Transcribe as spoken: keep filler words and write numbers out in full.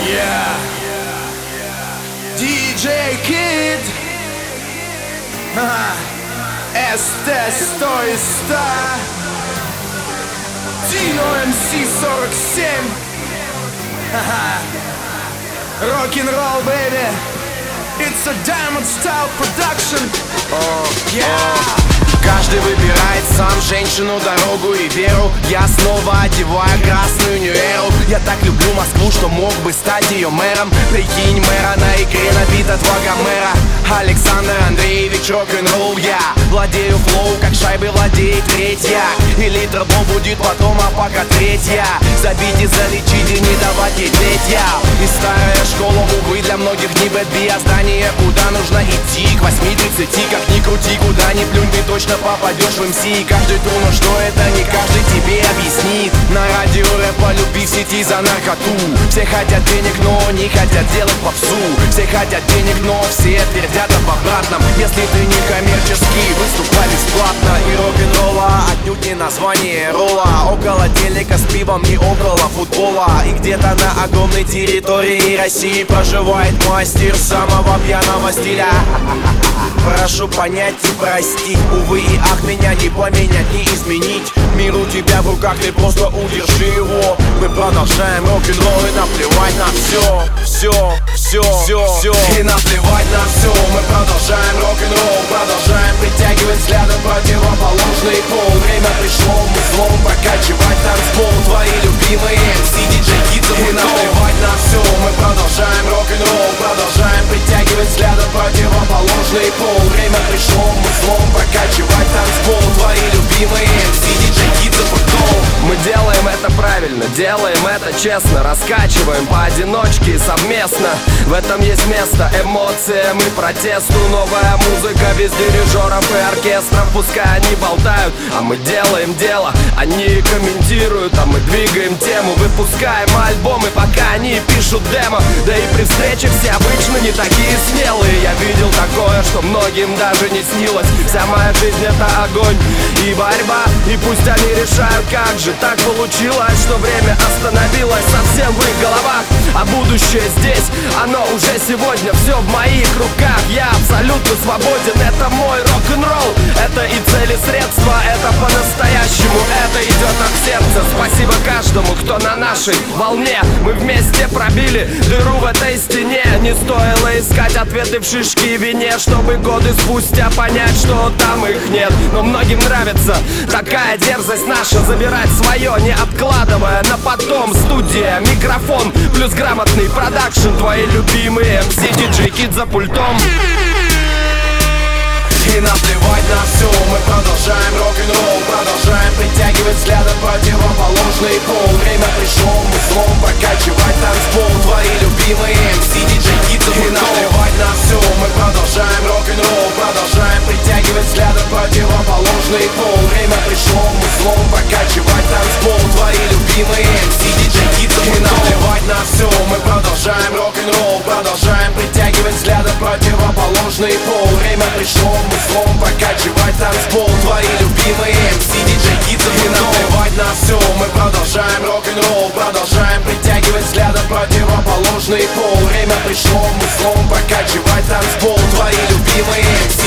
Yeah. ди джей Kid, эс тэ сто из ста, Dino эм си сорок семь. Rock'n'roll, baby. It's a Diamond Style production. Oh, yeah. oh. Каждый выбирает сам женщину, дорогу и веру. Я снова одеваю красную нью-эру. Я так люблю Москву, что мог бы стать ее мэром. Прикинь, мэра на игре набита два Гомера. Александр Андреевич, рок-н-ролл. Я владею флоу, как шайбы владеет третья. И литр бомб будет потом, а пока третья. Забить и залечить и не давать ей третья. И старая школа, увы, для многих не бэтби, а здание, куда нужно идти. К восьми тридцати, как ни крути, куда ни плюнь, ты точно попадешь в эм си. И каждый думал, что это не каждый тебе объяснит. На радио рэп по любви в сети за наркоту. Все хотят денег, но не хотят делать попсу. Все хотят денег, но все твердят об обратном. Если ты не коммерческий, выступай бесплатно. И рок-н-ролла отнюдь не название ролла. Около телека с пивом и около футбола. И где-то на огромной территории России проживает мастер самого пьяного стиля. Прошу понять и простить, увы и ах, меня не поменять, не изменить. Мир у тебя в руках, ты просто удержи его. Мы продолжаем рок-н-ролл и наплевать на все, все, все, все, все. И наплевать на все, мы продолжаем рок-н-ролл. Продолжаем притягивать взглядом противоположный пол. Время пришло, мы злом прокачивать танцпол. Твои любимые эм си, ди джей Kid. И наплевать на все, мы продолжаем рок-н-ролл. Продолжаем притягивать взглядом противоположный пол. Время пришло, мы злом прокачивать танцпол. Твои любимые эм си, ди джей Kid. Мы делаем это правильно, делаем это честно. Раскачиваем поодиночке и совместно. В этом есть место эмоциям и протесту. Новая музыка без дирижеров и оркестров. Пускай они болтают, а мы делаем дело. Они комментируют, а мы двигаем тему. Выпускаем альбомы, пока они пишут демо. Да и при встрече все обычно не такие смелые. Я видел такое, что многим даже не снилось. Вся моя жизнь это огонь и борьба. И пусть они решают, как же так получилось, что время остановилось совсем в их головах. А будущее здесь, оно уже сегодня. Все в моих руках, я абсолютно свободен. Это мой рок-н-ролл, это и цели, средства. Это по-настоящему, это идет от сердца. Спасибо каждому, кто на нашей волне. Мы вместе пробили дыру в этой стене. Не стоило искать ответы в шишке и вине, чтобы годы спустя понять, что там их нет. Но многим нравится такая дерзость наша, забирать свое, не откладывая на потом. Студия, микрофон, плюс грамотный продакшн. Твои любимые эм си, ди джей Kid за пультом. И наплевать на все, мы продолжаем рок-н-ролл. Продолжаем притягивать взглядом противоположный пол. Время пришло, мы злом прокачивать танцпол. Твои любимые эм си, ди джей Kid. И наплевать на все, мы продолжаем рок-н-ролл. Продолжаем притягивать взглядом противоположный пол. Время пришло, мы злом прокачивать танцпол. Твои любимые эм си, ди джей Kid. И наплевать на все, мы продолжаем рок-н-ролл. Продолжаем притягивать взглядом противоположный пол. Время пришло, мы злом прокачивать танцпол. Твои любимые эм си, ди джей Kid. И наплевать на все, мы продолжаем рок-н-ролл. Продолжаем притягивать взглядом противоположный пол. Время пришло, мы злом прокачивать танцпол. Твои любимые эм си.